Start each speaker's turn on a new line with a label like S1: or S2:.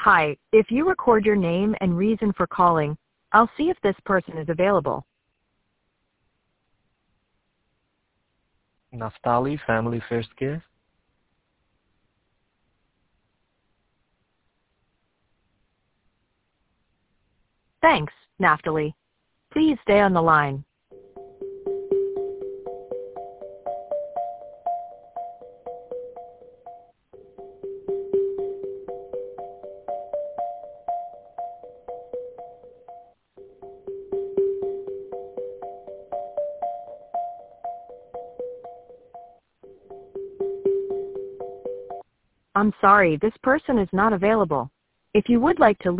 S1: Hi, if you record your name and reason for calling, I'll see if this person is available.
S2: Naftali, Family First Care.
S1: Thanks, Naftali. Please stay on the line. I'm sorry, this person is not available. If you would like to